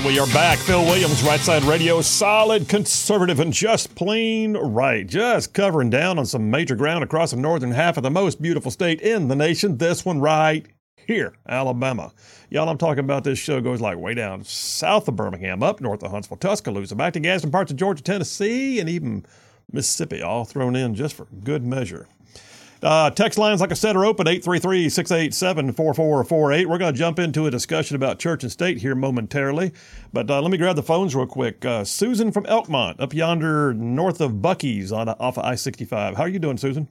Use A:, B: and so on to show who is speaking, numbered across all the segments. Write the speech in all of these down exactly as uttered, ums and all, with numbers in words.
A: We are back. Phil Williams, Right Side Radio, solid, conservative, and just plain right. Just covering down on some major ground across the northern half of the most beautiful state in the nation. This one right here, Alabama. Y'all, I'm talking about this show goes like way down south of Birmingham, up north of Huntsville, Tuscaloosa, back to Gadsden, parts of Georgia, Tennessee, and even Mississippi, all thrown in just for good measure. Uh, text lines, like I said, are open, eight three three, six eight seven, four four four eight. We're going to jump into a discussion about church and state here momentarily, but uh, let me grab the phones real quick. Uh, Susan from Elkmont, up yonder north of Buc-ee's on off of I sixty-five. How are you doing, Susan?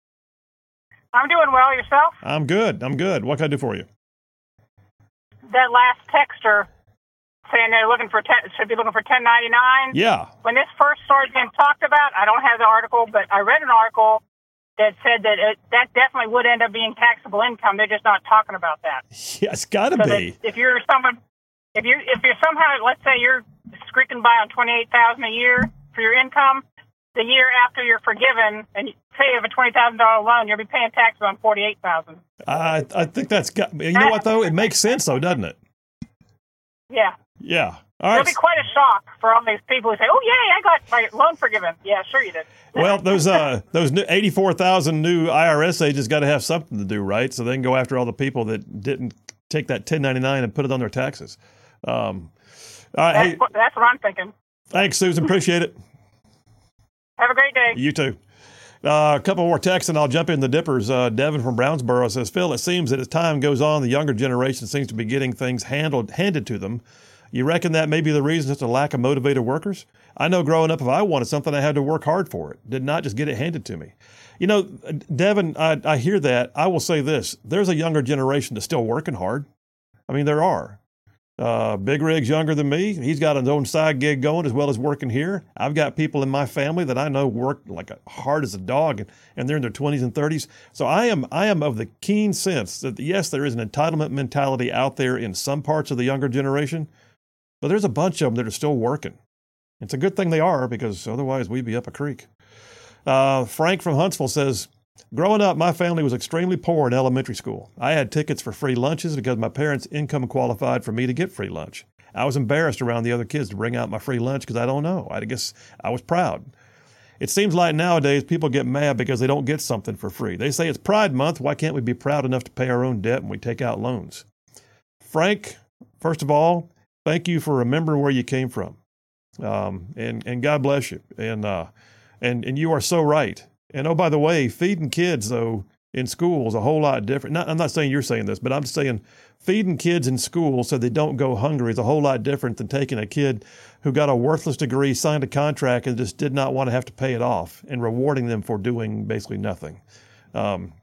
B: I'm doing well. Yourself?
A: I'm good. I'm good. What can I do for you?
B: That last texter saying they're looking for te- should be looking for ten ninety-nine.
A: Yeah.
B: When this first started being talked about, I don't have the article, but I read an article that said that it, that definitely would end up being taxable income. They're just not talking about that.
A: Yeah, it's got to
B: so
A: be.
B: If you're someone, if you're if you're somehow, let's say you're squeaking by on twenty-eight thousand a year for your income, the year after you're forgiven and you pay of a twenty thousand dollar loan, you'll be paying taxes on forty-eight thousand.
A: I I think that's got. You know what though? It makes sense though, doesn't it?
B: Yeah.
A: Yeah. All right.
B: It'll be quite a shock for all these people who say, "Oh, yay, I got my loan forgiven." Yeah, sure you did.
A: Well, those uh, those eighty-four thousand new I R S agents got to have something to do, right? So they can go after all the people that didn't take that ten ninety-nine and put it on their taxes. Um, all right,
B: that's,
A: hey,
B: what, that's what I'm thinking.
A: Thanks, Susan. Appreciate it.
B: Have a great day.
A: You too. Uh, a couple more texts, and I'll jump in the dippers. Uh, Devin from Brownsboro says, Phil, it seems that as time goes on, the younger generation seems to be getting things handled handed to them. You reckon that may be the reason it's a lack of motivated workers? I know growing up, if I wanted something, I had to work hard for it. Did not just get it handed to me. You know, Devin, I, I hear that. I will say this. There's a younger generation that's still working hard. I mean, there are. Uh, Big Rig's younger than me. He's got his own side gig going as well as working here. I've got people in my family that I know work like hard as a dog, and, and they're in their twenties and thirties. So I am I am of the keen sense that, yes, there is an entitlement mentality out there in some parts of the younger generation, but there's a bunch of them that are still working. It's a good thing they are, because otherwise we'd be up a creek. Uh, Frank from Huntsville says, growing up, my family was extremely poor in elementary school. I had tickets for free lunches because my parents' income qualified for me to get free lunch. I was embarrassed around the other kids to bring out my free lunch because I don't know. I guess I was proud. It seems like nowadays people get mad because they don't get something for free. They say it's Pride Month. Why can't we be proud enough to pay our own debt when we take out loans? Frank, first of all, thank you for remembering where you came from. Um, and, and God bless you. And, uh, and, and you are so right. And oh, by the way, feeding kids, though, in school is a whole lot different. Not, I'm not saying you're saying this, but I'm saying feeding kids in school so they don't go hungry is a whole lot different than taking a kid who got a worthless degree, signed a contract, and just did not want to have to pay it off, and rewarding them for doing basically nothing. Um,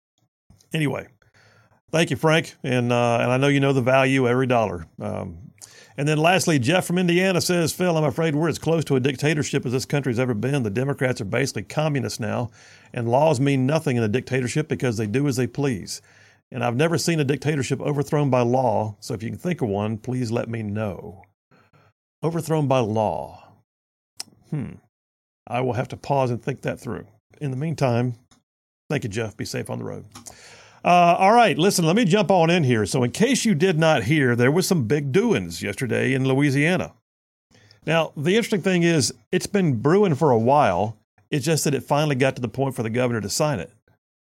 A: anyway, thank you, Frank. And, uh, and I know you know the value of every dollar. Um, And then lastly, Jeff from Indiana says, Phil, I'm afraid we're as close to a dictatorship as this country's ever been. The Democrats are basically communists now, and laws mean nothing in a dictatorship because they do as they please. And I've never seen a dictatorship overthrown by law, so if you can think of one, please let me know. Overthrown by law. Hmm. I will have to pause and think that through. In the meantime, thank you, Jeff. Be safe on the road. Uh, all right, listen, let me jump on in here. So in case you did not hear, there was some big doings yesterday in Louisiana. Now, the interesting thing is it's been brewing for a while. It's just that it finally got to the point for the governor to sign it.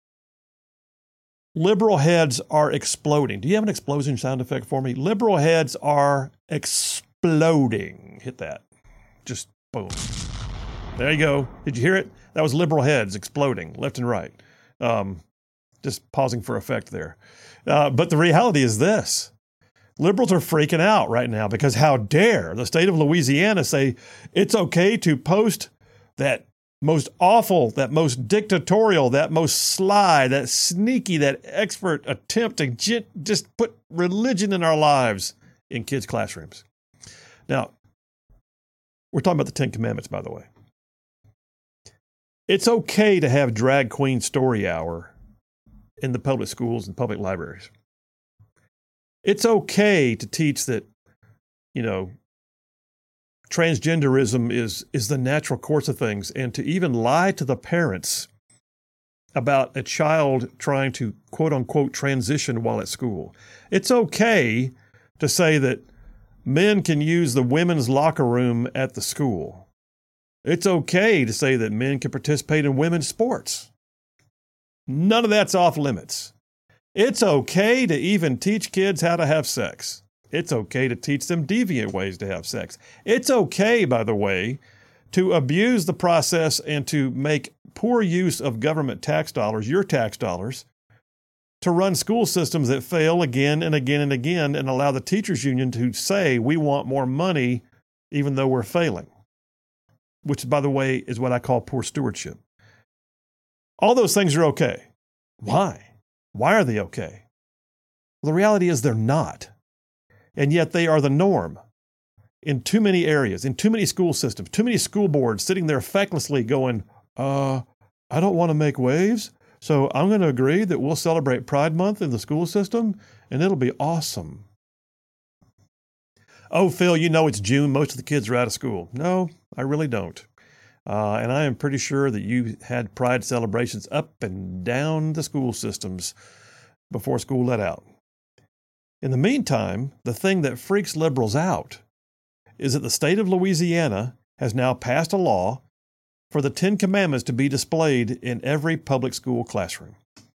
A: Liberal heads are exploding. Do you have an explosion sound effect for me? Liberal heads are exploding. Hit that. Just boom. There you go. Did you hear it? That was liberal heads exploding left and right. Um, Just pausing for effect there. Uh, but the reality is this. Liberals are freaking out right now because how dare the state of Louisiana say it's okay to post that most awful, that most dictatorial, that most sly, that sneaky, that expert attempt to j- just put religion in our lives in kids' classrooms. Now, we're talking about the Ten Commandments, by the way. It's okay to have drag queen story hour in the public schools and public libraries. It's okay to teach that, you know, transgenderism is, is the natural course of things, and to even lie to the parents about a child trying to quote unquote transition while at school. It's okay to say that men can use the women's locker room at the school. It's okay to say that men can participate in women's sports. None of that's off limits. It's okay to even teach kids how to have sex. It's okay to teach them deviant ways to have sex. It's okay, by the way, to abuse the process and to make poor use of government tax dollars, your tax dollars, to run school systems that fail again and again and again and allow the teachers union to say we want more money even though we're failing, which, by the way, is what I call poor stewardship. All those things are okay. Why? Why are they okay? Well, the reality is they're not. And yet they are the norm in too many areas, in too many school systems, too many school boards sitting there fecklessly going, uh, I don't want to make waves, so I'm going to agree that we'll celebrate Pride Month in the school system, and it'll be awesome. Oh, Phil, you know it's June. Most of the kids are out of school. No, I really don't. Uh, and I am pretty sure that you had Pride celebrations up and down the school systems before school let out. In the meantime, the thing that freaks liberals out is that the state of Louisiana has now passed a law for the Ten Commandments to be displayed in every public school classroom.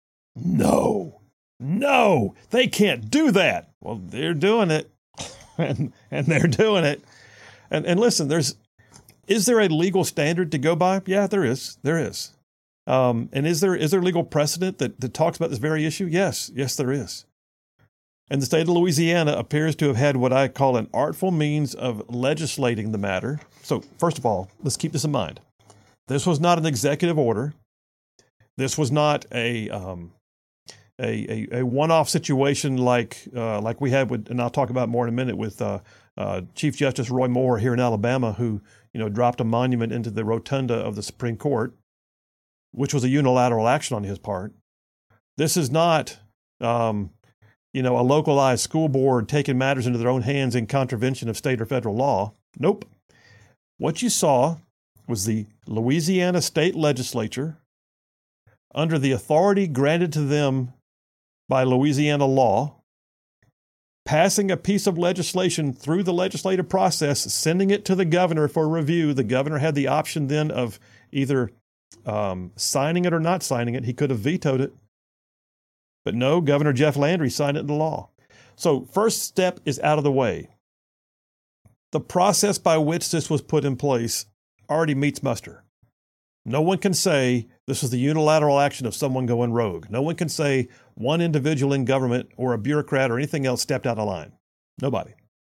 A: No, no, they can't do that. Well, they're doing it, and, and they're doing it. And, and listen, there's, is there a legal standard to go by? Yeah, there is. There is. Um, and is there is there legal precedent that, that talks about this very issue? Yes, yes, there is. And the state of Louisiana appears to have had what I call an artful means of legislating the matter. So, first of all, let's keep this in mind. This was not an executive order. This was not a um, a, a, a one-off situation like uh, like we had with, and I'll talk about more in a minute, with uh, uh, Chief Justice Roy Moore here in Alabama, who you know dropped a monument into the rotunda of the Supreme Court, which was a unilateral action on his part. This is not um, you know a localized school board taking matters into their own hands in contravention of state or federal law. Nope. What you saw was the Louisiana state legislature, under the authority granted to them by Louisiana law, passing a piece of legislation through the legislative process, sending it to the governor for review. The governor had the option then of either um, signing it or not signing it. He could have vetoed it. But no, Governor Jeff Landry signed it into law. So first step is out of the way. The process by which this was put in place already meets muster. No one can say this is the unilateral action of someone going rogue. No one can say one individual in government or a bureaucrat or anything else stepped out of line. Nobody.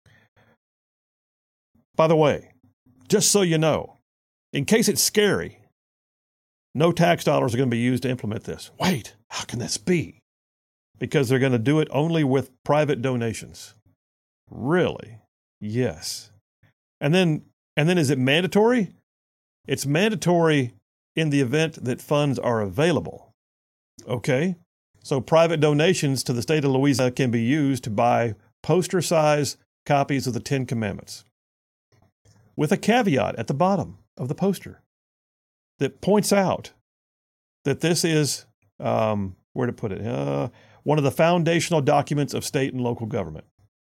A: By the way, just so you know, in case it's scary, no tax dollars are going to be used to implement this. Wait, how can this be? Because they're going to do it only with private donations. Really? Yes. And then, and then is it mandatory? It's mandatory in the event that funds are available. Okay? So private donations to the state of Louisiana can be used to buy poster-size copies of the Ten Commandments, with a caveat at the bottom of the poster that points out that this is, um, where to put it, uh, one of the foundational documents of state and local government.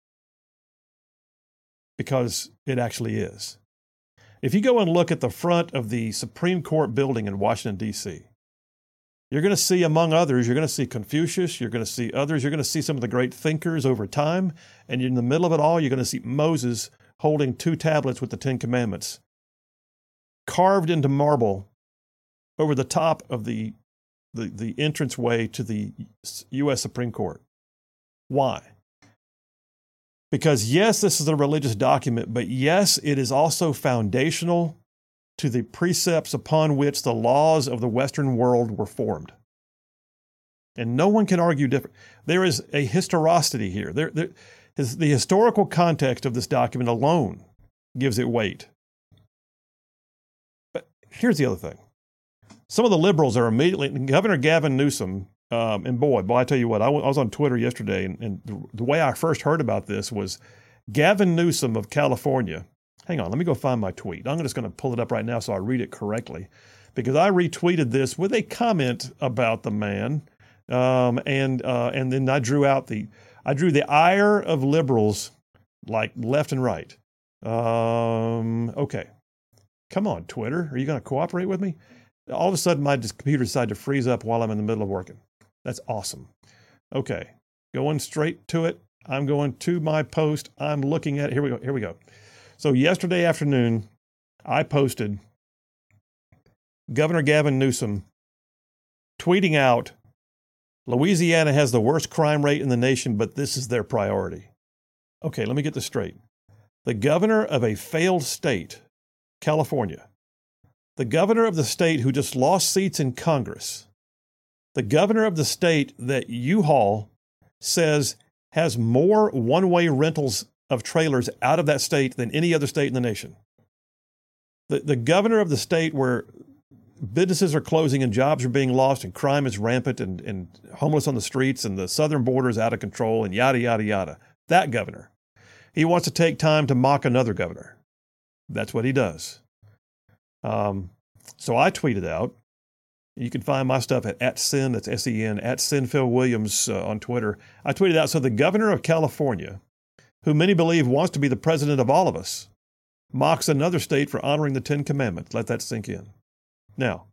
A: Because it actually is. If you go and look at the front of the Supreme Court building in Washington, D C, you're going to see, among others, you're going to see Confucius, you're going to see others, you're going to see some of the great thinkers over time, and in the middle of it all, you're going to see Moses holding two tablets with the Ten Commandments, carved into marble over the top of the, the, the entranceway to the U S Supreme Court. Why? Because yes, this is a religious document, but yes, it is also foundational to the precepts upon which the laws of the Western world were formed. And no one can argue different. There is a historicity here. There, there, is, the historical context of this document alone gives it weight. But here's the other thing. Some of the liberals are immediately, Governor Gavin Newsom, Um, and boy, boy, I tell you what, I, w- I was on Twitter yesterday, and, and the, the way I first heard about this was Gavin Newsom of California. Hang on, let me go find my tweet. I'm just going to pull it up right now so I read it correctly, because I retweeted this with a comment about the man, um, and uh, and then I drew out the I drew the ire of liberals like left and right. Um, okay. Come on, Twitter. Are you going to cooperate with me? All of a sudden, my computer decided to freeze up while I'm in the middle of working. That's awesome. Okay. Going straight to it. I'm going to my post. I'm looking at it. Here we go. Here we go. So yesterday afternoon, I posted Governor Gavin Newsom tweeting out, Louisiana has the worst crime rate in the nation, but this is their priority. Okay, let me get this straight. The governor of a failed state, California, the governor of the state who just lost seats in Congress, the governor of the state that U-Haul says has more one-way rentals of trailers out of that state than any other state in the nation. The, the governor of the state where businesses are closing and jobs are being lost and crime is rampant and, and homeless on the streets and the southern border is out of control and yada, yada, yada. That governor. He wants to take time to mock another governor. That's what he does. Um, so I tweeted out, you can find my stuff at, at Sin, that's S E N, at Sin Phil Williams uh, on Twitter. I tweeted out, so the governor of California, who many believe wants to be the president of all of us, mocks another state for honoring the Ten Commandments. Let that sink in. Now,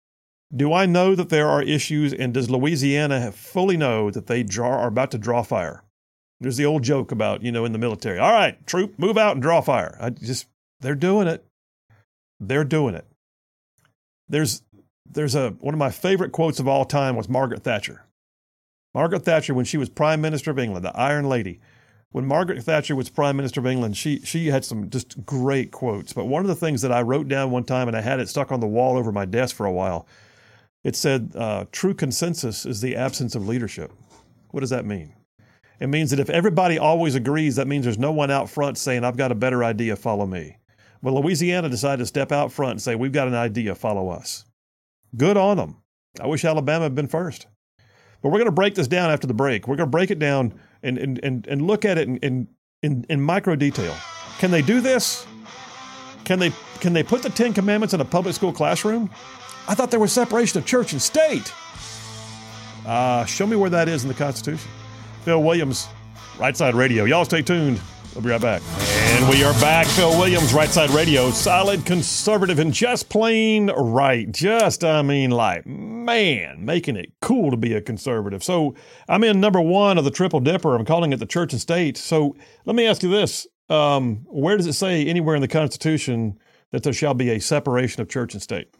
A: do I know that there are issues, and does Louisiana fully know that they draw, are about to draw fire? There's the old joke about, you know, in the military. All right, troop, move out and draw fire. I just, they're doing it. They're doing it. There's, there's a, one of my favorite quotes of all time was Margaret Thatcher. Margaret Thatcher, when she was Prime Minister of England, the Iron Lady. When Margaret Thatcher was Prime Minister of England, she she had some just great quotes. But one of the things that I wrote down one time, and I had it stuck on the wall over my desk for a while, it said, uh, true consensus is the absence of leadership. What does that mean? It means that if everybody always agrees, that means there's no one out front saying, I've got a better idea, follow me. Well, Louisiana decided to step out front and say, we've got an idea, follow us. Good on them. I wish Alabama had been first. But we're going to break this down after the break. We're going to break it down and and and, and look at it in, in, in, in micro detail. Can they do this? Can they can they put the Ten Commandments in a public school classroom? I thought there was separation of church and state. Uh, show me where that is in the Constitution. Phil Williams, Right Side Radio. Y'all stay tuned. We'll be right back. And we are back. Phil Williams, Right Side Radio. Solid conservative and just plain right. Just, I mean, like, man, making it cool to be a conservative. So I'm in number one of the Triple Dipper. I'm calling it the church and state. So let me ask you this. Um, where does it say anywhere in the Constitution that there shall be a separation of church and state?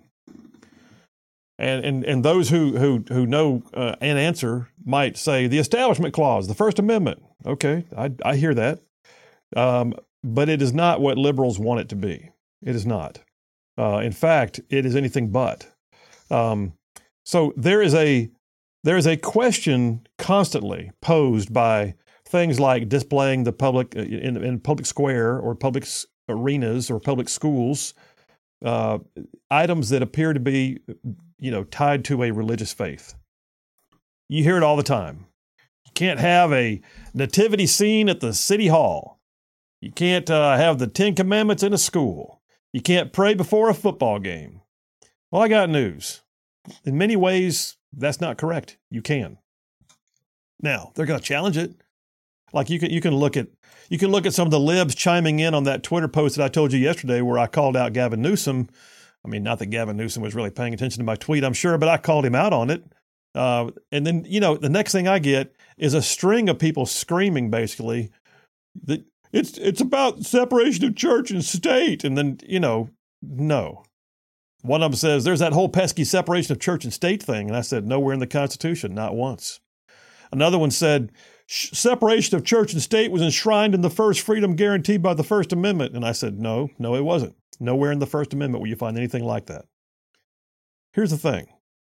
A: And and, and those who who who know uh, an answer might say the Establishment Clause, the First Amendment. Okay, I, I hear that. Um, but it is not what liberals want it to be. It is not. Uh, in fact, it is anything but. Um, so there is a there is a question constantly posed by things like displaying the public in, in public square or public arenas or public schools, uh, items that appear to be, you know, tied to a religious faith. You hear it all the time. You can't have a nativity scene at the city hall. You can't uh, have the Ten Commandments in a school. You can't pray before a football game. Well, I got news. In many ways, that's not correct. You can. Now, they're going to challenge it. Like you can, you can look at, you can look at some of the libs chiming in on that Twitter post that I told you yesterday, where I called out Gavin Newsom. I mean, not that Gavin Newsom was really paying attention to my tweet, I'm sure, but I called him out on it. Uh, and then, you know, the next thing I get is a string of people screaming, basically, that it's it's about separation of church and state. And then, you know, no. One of them says, there's that whole pesky separation of church and state thing. And I said, nowhere in the Constitution, not once. Another one said, separation of church and state was enshrined in the first freedom guaranteed by the First Amendment. And I said, no, no, it wasn't. Nowhere in the First Amendment will you find anything like that. Here's the thing.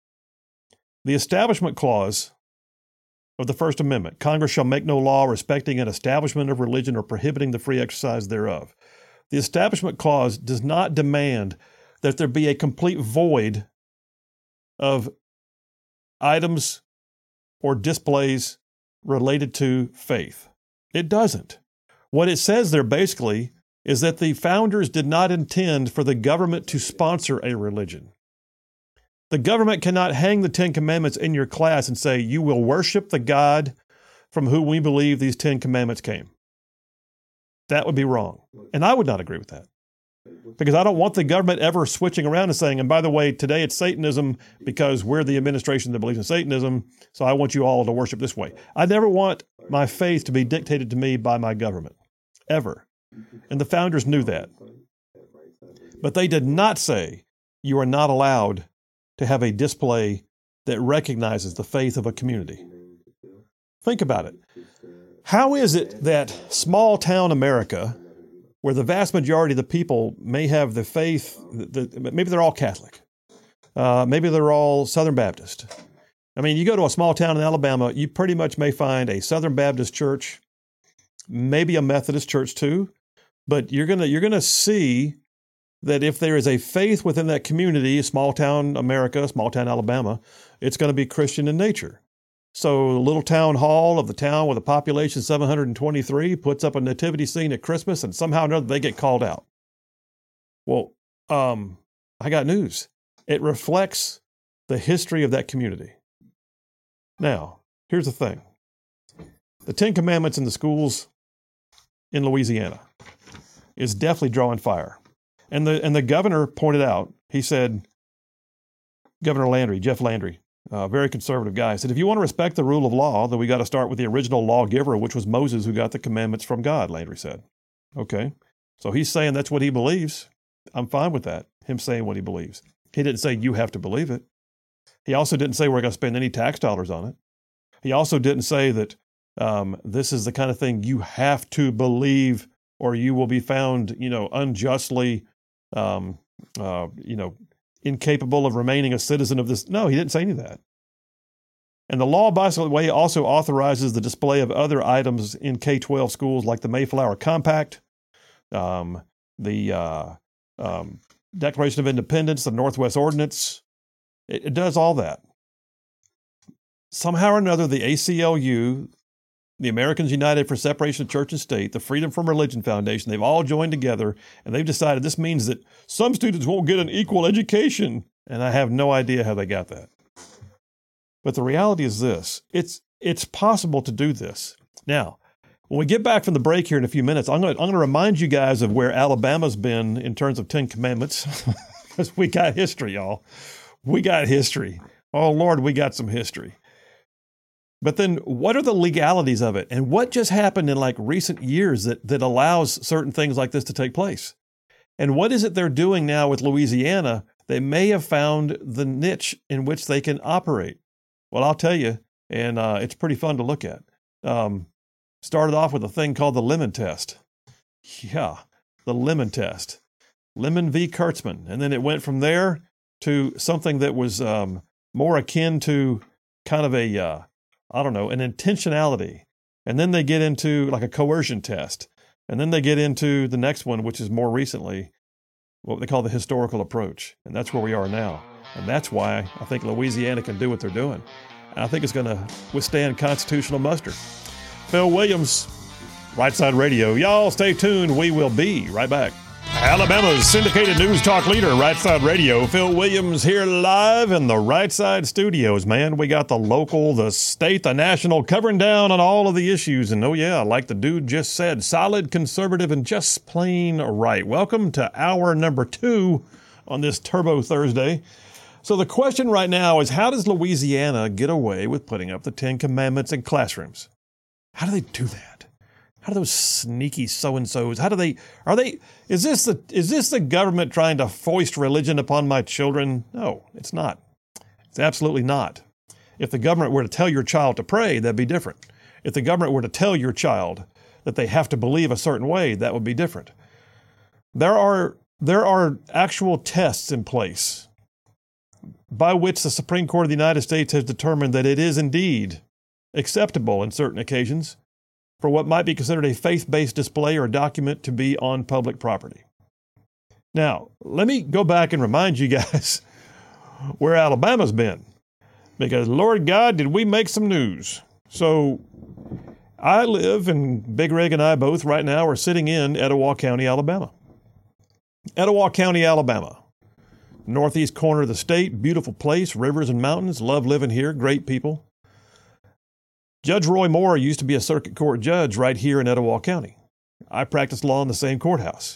A: The Establishment Clause of the First Amendment, Congress shall make no law respecting an establishment of religion or prohibiting the free exercise thereof. The Establishment Clause does not demand that there be a complete void of items or displays related to faith. It doesn't. What it says there basically is that the founders did not intend for the government to sponsor a religion. The government cannot hang the Ten Commandments in your class and say, you will worship the God from whom we believe these Ten Commandments came. That would be wrong. And I would not agree with that. Because I don't want the government ever switching around and saying, and by the way, today it's Satanism because we're the administration that believes in Satanism, so I want you all to worship this way. I never want my faith to be dictated to me by my government, ever. And the founders knew that. But they did not say you are not allowed to have a display that recognizes the faith of a community. Think about it. How is it that small town America, where the vast majority of the people may have the faith, the, maybe they're all Catholic, uh, maybe they're all Southern Baptist. I mean, you go to a small town in Alabama, you pretty much may find a Southern Baptist church, maybe a Methodist church too, but you're gonna you're gonna see that if there is a faith within that community, small town America, small town Alabama, it's going to be Christian in nature. So the little town hall of the town with a population of seven hundred twenty-three puts up a nativity scene at Christmas, and somehow or another they get called out. Well, um, I got news. It reflects the history of that community. Now, here's the thing. The Ten Commandments in the schools in Louisiana is definitely drawing fire. And the and the governor pointed out, he said, Governor Landry, Jeff Landry, a very conservative guy, said, if you want to respect the rule of law, then we got to start with the original lawgiver, which was Moses, who got the commandments from God, Landry said. Okay. So he's saying that's what he believes. I'm fine with that, him saying what he believes. He didn't say you have to believe it. He also didn't say we're going to spend any tax dollars on it. He also didn't say that um, this is the kind of thing you have to believe or you will be found, you know, unjustly, um, uh, you know, incapable of remaining a citizen of this. No, he didn't say any of that. And the law, by the way, also authorizes the display of other items in K twelve schools like the Mayflower Compact, um, the uh, um, Declaration of Independence, the Northwest Ordinance. It, it does all that. Somehow or another, the A C L U, the Americans United for Separation of Church and State, the Freedom from Religion Foundation, they've all joined together, and they've decided this means that some students won't get an equal education. And I have no idea how they got that. But the reality is this. It's it's possible to do this. Now, when we get back from the break here in a few minutes, I'm going to I'm going to remind you guys of where Alabama's been in terms of Ten Commandments, because we got history, y'all. We got history. Oh, Lord, we got some history. But then what are the legalities of it? And what just happened in like recent years that, that allows certain things like this to take place? And what is it they're doing now with Louisiana? They may have found the niche in which they can operate. Well, I'll tell you, and uh, it's pretty fun to look at. Um, started off with a thing called the Lemon Test. Yeah, the Lemon Test. Lemon v. Kurtzman. And then it went from there to something that was um, more akin to kind of a... Uh, I don't know, an intentionality. And then they get into like a coercion test. And then they get into the next one, which is more recently what they call the historical approach. And that's where we are now. And that's why I think Louisiana can do what they're doing. And I think it's going to withstand constitutional muster. Phil Williams, Right Side Radio. Y'all stay tuned. We will be right back. Alabama's syndicated news talk leader, Right Side Radio. Phil Williams here live in the Right Side studios, man. We got the local, the state, the national, covering down on all of the issues. And oh yeah, like the dude just said, solid, conservative, and just plain right. Welcome to hour number two on this Turbo Thursday. So the question right now is, how does Louisiana get away with putting up the Ten Commandments in classrooms? How do they do that? How do those sneaky so-and-sos, how do they, are they, is this the, is this the government trying to foist religion upon my children? No, it's not. It's absolutely not. If the government were to tell your child to pray, that'd be different. If the government were to tell your child that they have to believe a certain way, that would be different. There are, there are actual tests in place by which the Supreme Court of the United States has determined that it is indeed acceptable in certain occasions for what might be considered a faith-based display or document to be on public property. Now, let me go back and remind you guys where Alabama's been, because Lord God, did we make some news. So I live, and Big Rig and I both right now are sitting in Etowah County, Alabama. Etowah County, Alabama. Northeast corner of the state, beautiful place, rivers and mountains, love living here, great people. Judge Roy Moore used to be a circuit court judge right here in Etowah County. I practiced law in the same courthouse.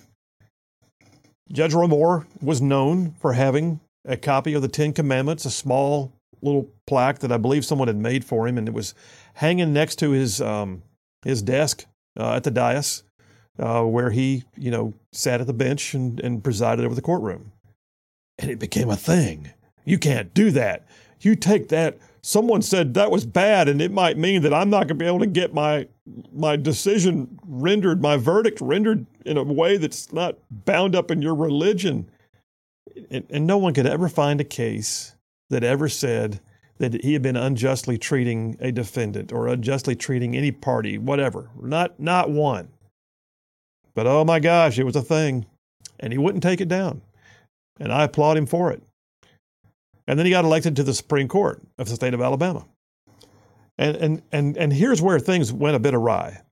A: Judge Roy Moore was known for having a copy of the Ten Commandments, a small little plaque that I believe someone had made for him, and it was hanging next to his um, his desk uh, at the dais, uh, where he, you know, sat at the bench and, and presided over the courtroom. And it became a thing. You can't do that. You take that. Someone said that was bad, and it might mean that I'm not going to be able to get my my decision rendered, my verdict rendered in a way that's not bound up in your religion. And, and no one could ever find a case that ever said that he had been unjustly treating a defendant or unjustly treating any party, whatever. Not not one. But oh my gosh, it was a thing. And he wouldn't take it down. And I applaud him for it. And then he got elected to the Supreme Court of the state of Alabama. And and and and here's where things went a bit awry.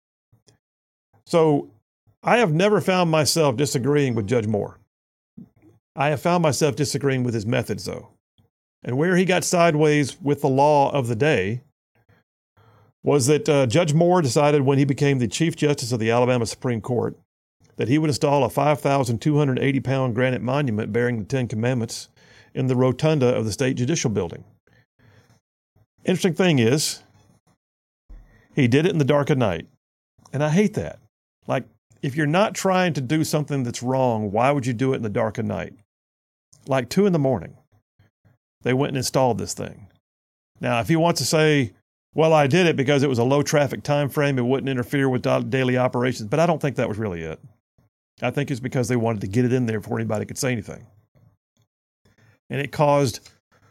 A: So I have never found myself disagreeing with Judge Moore. I have found myself disagreeing with his methods, though. And where he got sideways with the law of the day was that uh, Judge Moore decided when he became the Chief Justice of the Alabama Supreme Court that he would install a five thousand two hundred eighty pound granite monument bearing the Ten Commandments in the rotunda of the State Judicial Building. Interesting thing is, he did it in the dark of night. And I hate that. Like, if you're not trying to do something that's wrong, why would you do it in the dark of night? Like two in the morning, they went and installed this thing. Now, if he wants to say, well, I did it because it was a low traffic time frame, it wouldn't interfere with daily operations, but I don't think that was really it. I think it's because they wanted to get it in there before anybody could say anything. And it caused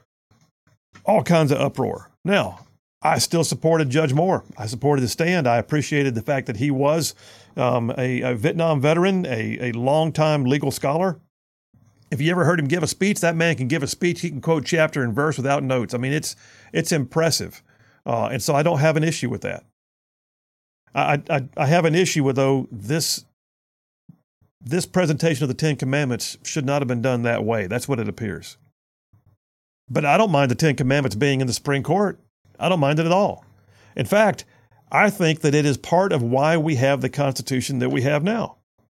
A: all kinds of uproar. Now, I still supported Judge Moore. I supported his stand. I appreciated the fact that he was um, a, a Vietnam veteran, a, a longtime legal scholar. If you ever heard him give a speech, that man can give a speech. He can quote chapter and verse without notes. I mean, it's it's impressive. Uh, and so I don't have an issue with that. I, I, I have an issue with, though, this this presentation of the Ten Commandments should not have been done that way. That's what it appears. But I don't mind the Ten Commandments being in the Supreme Court. I don't mind it at all. In fact, I think that it is part of why we have the Constitution that we have now.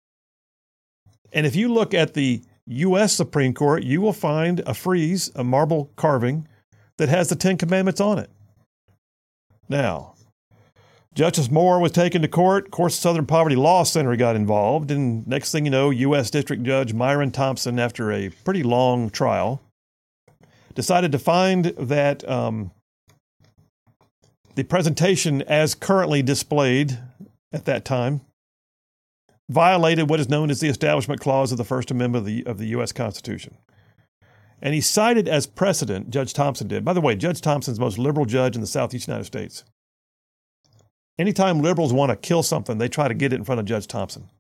A: And if you look at the U S Supreme Court, you will find a frieze, a marble carving, that has the Ten Commandments on it. Now, Justice Moore was taken to court. Of course, the Southern Poverty Law Center got involved. And next thing you know, U S District Judge Myron Thompson, after a pretty long trial, decided to find that um, the presentation as currently displayed at that time violated what is known as the Establishment Clause of the First Amendment of the, of the U S Constitution. And he cited as precedent, Judge Thompson did. By the way, Judge Thompson's the most liberal judge in the Southeast United States. Anytime liberals want to kill something, they try to get it in front of Judge Thompson.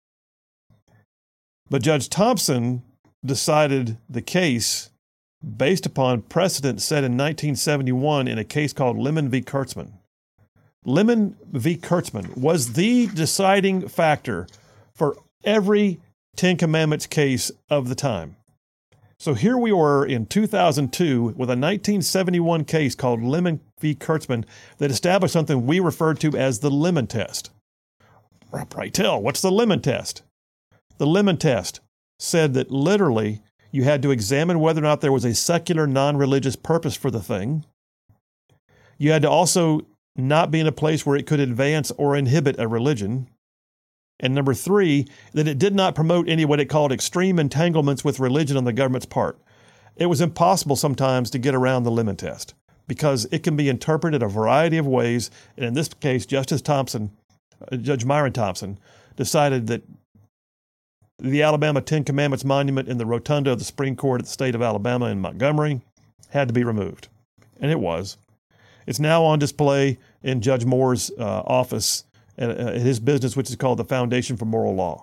A: But Judge Thompson decided the case based upon precedent set in nineteen seventy-one in a case called Lemon v. Kurtzman. Lemon v. Kurtzman was the deciding factor for every Ten Commandments case of the time. So here we were in two thousand two with a nineteen seventy-one case called Lemon v. Kurtzman that established something we referred to as the Lemon Test. Right, tell, what's the Lemon Test? The Lemon Test said that literally you had to examine whether or not there was a secular, non-religious purpose for the thing. You had to also not be in a place where it could advance or inhibit a religion. And number three, that it did not promote any what it called extreme entanglements with religion on the government's part. It was impossible sometimes to get around the Lemon Test because it can be interpreted a variety of ways. And in this case, Justice Thompson, uh, Judge Myron Thompson, decided that the Alabama Ten Commandments monument in the rotunda of the Supreme Court of the state of Alabama in Montgomery had to be removed. And it was. It's now on display in Judge Moore's uh, office at, at his business, which is called the Foundation for Moral Law.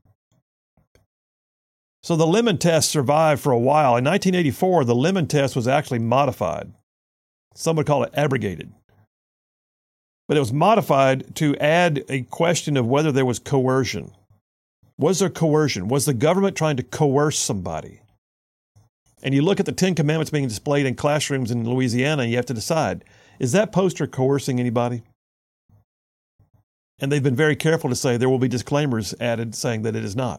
A: So the Lemon Test survived for a while. In nineteen eighty-four, the Lemon Test was actually modified. Some would call it abrogated. But it was modified to add a question of whether there was coercion. Was there coercion? Was the government trying to coerce somebody? And you look at the Ten Commandments being displayed in classrooms in Louisiana, and you have to decide, is that poster coercing anybody? And they've been very careful to say there will be disclaimers added saying that it is not.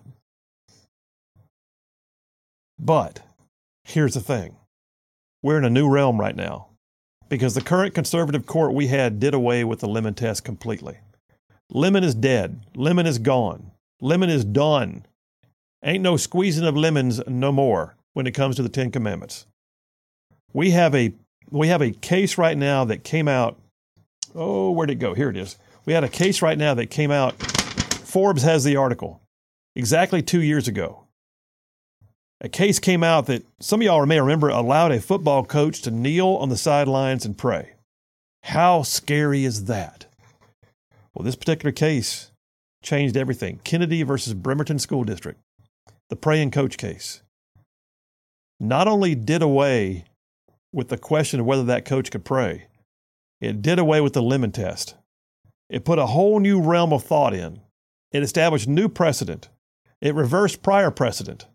A: But here's the thing. We're in a new realm right now because the current conservative court we had did away with the Lemon test completely. Lemon is dead. Lemon is gone. Lemon is done. Ain't no squeezing of lemons no more when it comes to the Ten Commandments. We have a we have a case right now that came out. Oh, where'd it go? Here it is. We had a case right now that came out. Forbes has the article. Exactly two years ago. A case came out that some of y'all may remember allowed a football coach to kneel on the sidelines and pray. How scary is that? Well, this particular case changed everything. Kennedy versus Bremerton School District. The praying coach case. Not only did away with the question of whether that coach could pray, it did away with the Lemon test. It put a whole new realm of thought in. It established new precedent. It reversed prior precedent.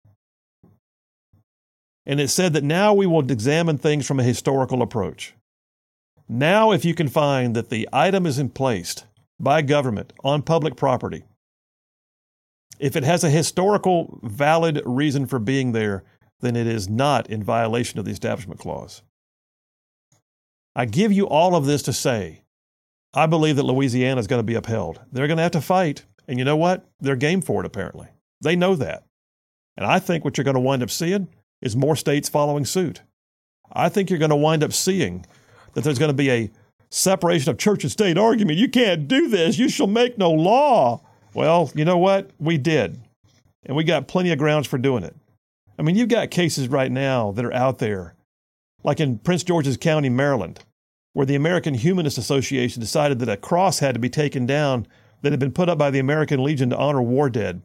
A: And it said that now we will examine things from a historical approach. Now, if you can find that the item is placed by government on public property, if it has a historical valid reason for being there, then it is not in violation of the Establishment Clause. I give you all of this to say, I believe that Louisiana is going to be upheld. They're going to have to fight. And you know what? They're game for it, apparently. They know that. And I think what you're going to wind up seeing is more states following suit. I think you're going to wind up seeing that there's going to be a separation of church and state argument. You can't do this. You shall make no law. Well, you know what? We did. And we got plenty of grounds for doing it. I mean, you've got cases right now that are out there, like in Prince George's County, Maryland, where the American Humanist Association decided that a cross had to be taken down that had been put up by the American Legion to honor war dead.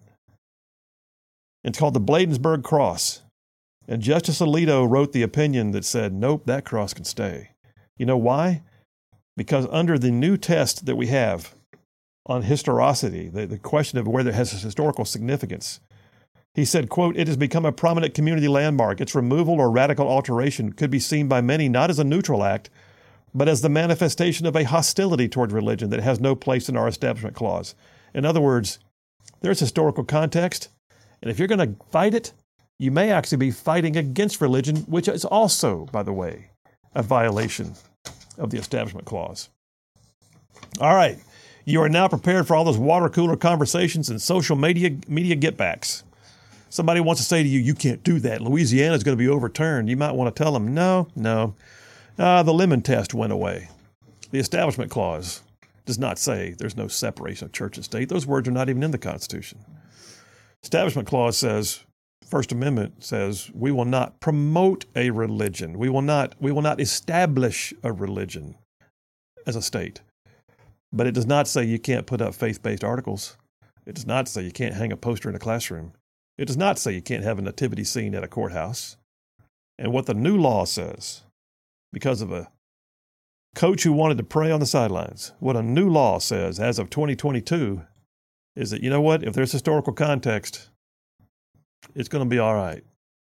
A: It's called the Bladensburg Cross. And Justice Alito wrote the opinion that said, nope, that cross can stay. You know why? Because under the new test that we have on historicity, the, the question of whether it has historical significance, he said, quote, it has become a prominent community landmark. Its removal or radical alteration could be seen by many not as a neutral act, but as the manifestation of a hostility toward religion that has no place in our Establishment Clause. In other words, there's historical context, and if you're going to fight it, you may actually be fighting against religion, which is also, by the way, a violation of the Establishment Clause. All right. You are now prepared for all those water cooler conversations and social media media get-backs. Somebody wants to say to you, you can't do that. Louisiana is going to be overturned. You might want to tell them, no, no. Uh, the Lemon test went away. The Establishment Clause does not say there's no separation of church and state. Those words are not even in the Constitution. Establishment Clause says, First Amendment says, we will not promote a religion. We will not, we will not establish a religion as a state. But it does not say you can't put up faith-based articles. It does not say you can't hang a poster in a classroom. It does not say you can't have a nativity scene at a courthouse. And what the new law says, because of a coach who wanted to pray on the sidelines, what a new law says as of twenty twenty-two is that, you know what, if there's historical context, it's going to be all right.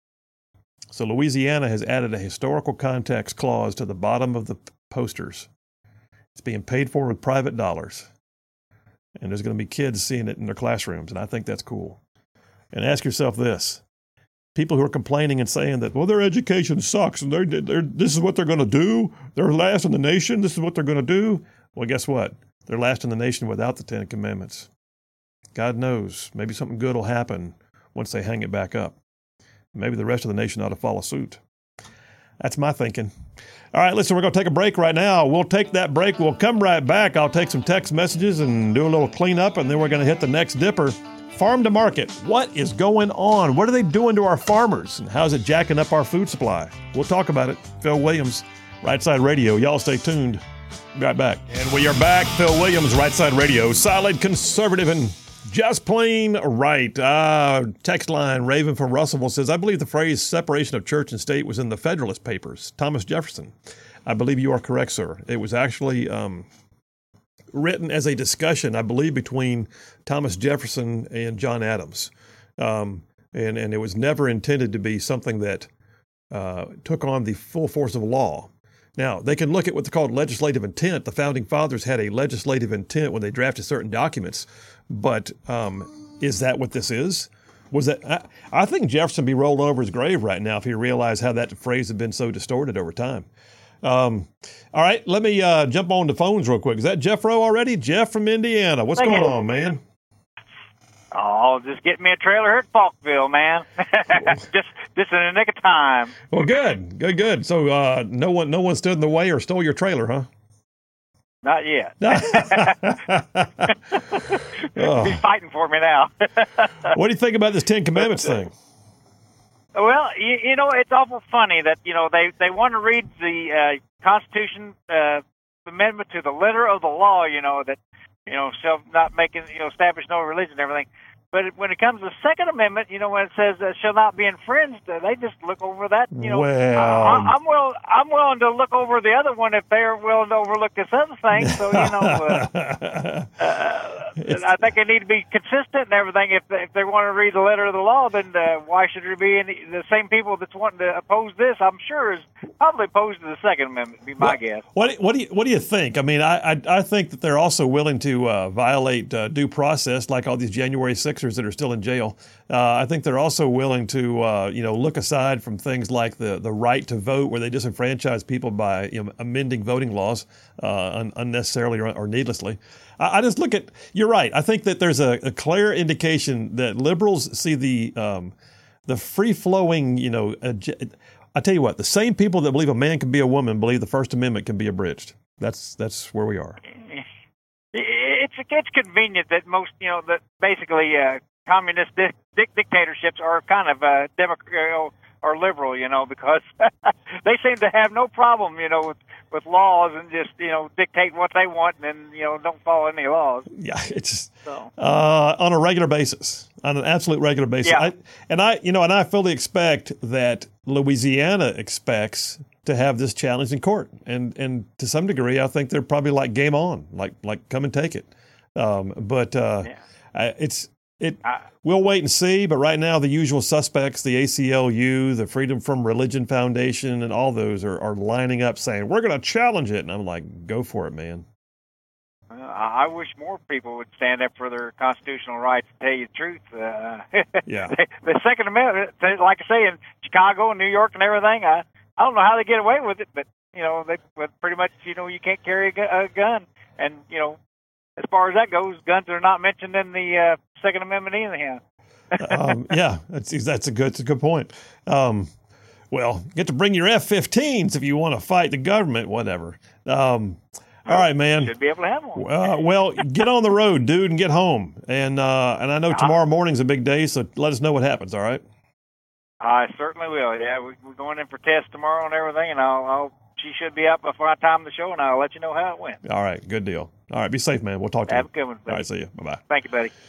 A: So Louisiana has added a historical context clause to the bottom of the posters. It's being paid for with private dollars. And there's going to be kids seeing it in their classrooms, and I think that's cool. And ask yourself this. People who are complaining and saying that, well, their education sucks, and they're, they're, this is what they're going to do. They're last in the nation. This is what they're going to do. Well, guess what? They're last in the nation without the Ten Commandments. God knows. Maybe something good will happen once they hang it back up. Maybe the rest of the nation ought to follow suit. That's my thinking. All right, listen, we're going to take a break right now. We'll take that break. We'll come right back. I'll take some text messages and do a little cleanup, and then we're going to hit the next dipper. Farm to market. What is going on? What are they doing to our farmers? And how's it jacking up our food supply? We'll talk about it. Phil Williams, Right Side Radio. Y'all stay tuned. Be right back. And we are back. Phil Williams, Right Side Radio. Solid, conservative, and just plain right. Uh, text line, Raven from Russellville says, I believe the phrase separation of church and state was in the Federalist Papers. Thomas Jefferson. I believe you are correct, sir. It was actually um, written as a discussion, I believe, between Thomas Jefferson and John Adams. Um, and, and it was never intended to be something that uh, took on the full force of law. Now, they can look at what's called legislative intent. The founding fathers had a legislative intent when they drafted certain documents. But um, is that what this is? Was that? I, I think Jefferson would be rolled over his grave right now if he realized how that phrase had been so distorted over time. Um, all right, let me uh, jump on the phones real quick. Is that Jeff Rowe already? Jeff from Indiana. What's
C: Thank
A: going
C: you.
A: on, man?
C: Oh, just get me a trailer here at Falkville, man. just just in the nick of time.
A: Well, good, good, good. So uh, no one, no one stood in the way or stole your trailer, huh?
C: Not yet.
A: Oh.
C: He's fighting for me now.
A: What do you think about this Ten Commandments thing?
C: Well, you, you know, it's awful funny that, you know, they, they want to read the uh, Constitution uh, amendment to the letter of the law, you know, that, you know, shall not make it, you know, establish no religion and everything. But when it comes to the Second Amendment, you know, when it says uh, shall not be infringed, uh, they just look over that. You know,
A: Well,
C: I, I'm will I'm willing to look over the other one if they're willing to overlook this other thing. So you know, uh, uh, I think they need to be consistent and everything. If they, if they want to read the letter of the law, then uh, why should there be any the same people that's wanting to oppose this? I'm sure is probably opposed to the Second Amendment. Be my
A: what,
C: guess.
A: What what do you what do you think? I mean, I I, I think that they're also willing to uh, violate uh, due process, like all these January sixers that are still in jail. Uh, I think they're also willing to, uh, you know, look aside from things like the, the right to vote, where they disenfranchise people by you know, amending voting laws uh, un- unnecessarily or, or needlessly. I, I just look at, you're right. I think that there's a, a clear indication that liberals see the um, the free flowing, you know, ag- I tell you what, the same people that believe a man can be a woman believe the First Amendment can be abridged. That's that's where we are.
C: It's it's convenient that most, you know, that basically uh, communist di- dic- dictatorships are kind of uh, democratic or liberal, you know, because they seem to have no problem, you know, with, with laws and just, you know, dictate what they want and then, you know, don't follow any laws.
A: Yeah, it's
C: so.
A: uh, on a regular basis, on an absolute regular basis.
C: Yeah.
A: I, and I, you know, and I fully expect that Louisiana expects to have this challenge in court, and and to some degree, I think they're probably like game on, like like come and take it. Um, but uh,
C: Yeah.
A: I, it's it.
C: I,
A: We'll wait and see. But right now, the usual suspects, the A C L U, the Freedom from Religion Foundation, and all those are, are lining up saying we're going to challenge it. And I'm like, go for it, man.
C: Well, I wish more people would stand up for their constitutional rights. To tell you the truth, uh,
A: Yeah.
C: the Second Amendment, like I say, in Chicago and New York and everything, I I don't know how they get away with it, but you know, they but pretty much, you know, you can't carry a, gu- a gun, and you know, as far as that goes, guns are not mentioned in the uh, Second Amendment anyhow.
A: um, yeah, that's that's a good that's a good point. Um, well, get to bring your F fifteens if you want to fight the government, whatever. Um, all right, man.
C: Should be able to have one.
A: Uh, well, get on the road, dude, and get home. And uh, and I know tomorrow morning's a big day, so let us know what happens. All right.
C: I certainly will. Yeah, we, we're going in for tests tomorrow and everything, and I'll, I'll she should be up before I time the show, and I'll let you know how it went.
A: All right, good deal. All right, be safe, man. We'll talk to
C: Have
A: you.
C: a good one, buddy.
A: All right, see you. Bye bye.
C: Thank you, buddy.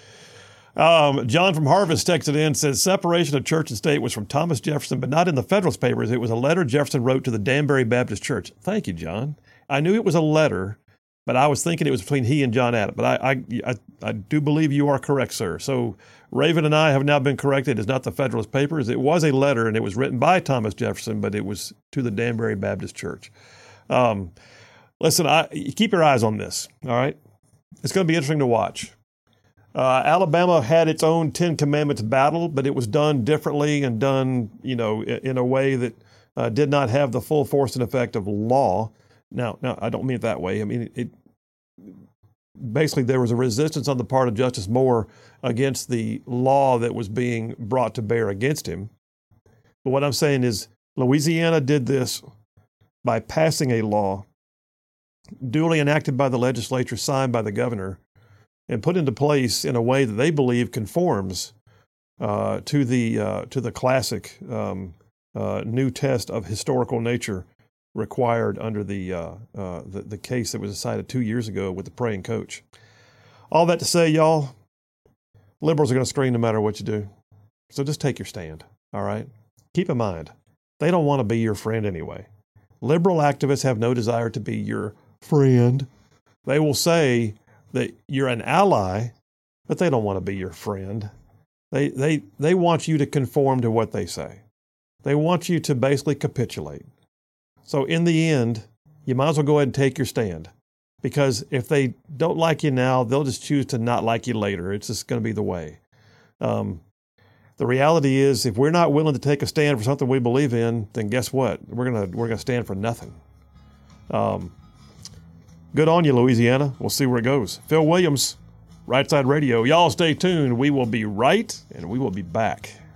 A: Um, John from Harvest texted in, says separation of church and state was from Thomas Jefferson, but not in the Federalist Papers. It was a letter Jefferson wrote to the Danbury Baptist Church. Thank you, John. I knew it was a letter, but I was thinking it was between he and John Adams. But I, I, I, I do believe you are correct, sir. So Raven and I have now been corrected. It's not the Federalist Papers. It was a letter, and it was written by Thomas Jefferson, but it was to the Danbury Baptist Church. Um, listen, I, keep your eyes on this, all right? It's going to be interesting to watch. Uh, Alabama had its own Ten Commandments battle, but it was done differently and done, you know, in, in a way that uh, did not have the full force and effect of law. Now, now I don't mean it that way. I mean, it, basically there was a resistance on the part of Justice Moore against the law that was being brought to bear against him. But what I'm saying is Louisiana did this by passing a law duly enacted by the legislature, signed by the governor, and put into place in a way that they believe conforms uh, to the uh, to the classic um, uh, new test of historical nature required under the, uh, uh, the the case that was decided two years ago with the praying coach. All that to say, y'all, liberals are going to scream no matter what you do. So just take your stand, all right? Keep in mind, they don't want to be your friend anyway. Liberal activists have no desire to be your friend. They will say that you're an ally, but they don't want to be your friend. They they they want you to conform to what they say. They want you to basically capitulate. So in the end, you might as well go ahead and take your stand. Because if they don't like you now, they'll just choose to not like you later. It's just going to be the way. Um, the reality is, if we're not willing to take a stand for something we believe in, then guess what? We're gonna we're gonna stand for nothing. Um, good on you, Louisiana. We'll see where it goes. Phil Williams, Right Side Radio. Y'all stay tuned. We will be right, and we will be back.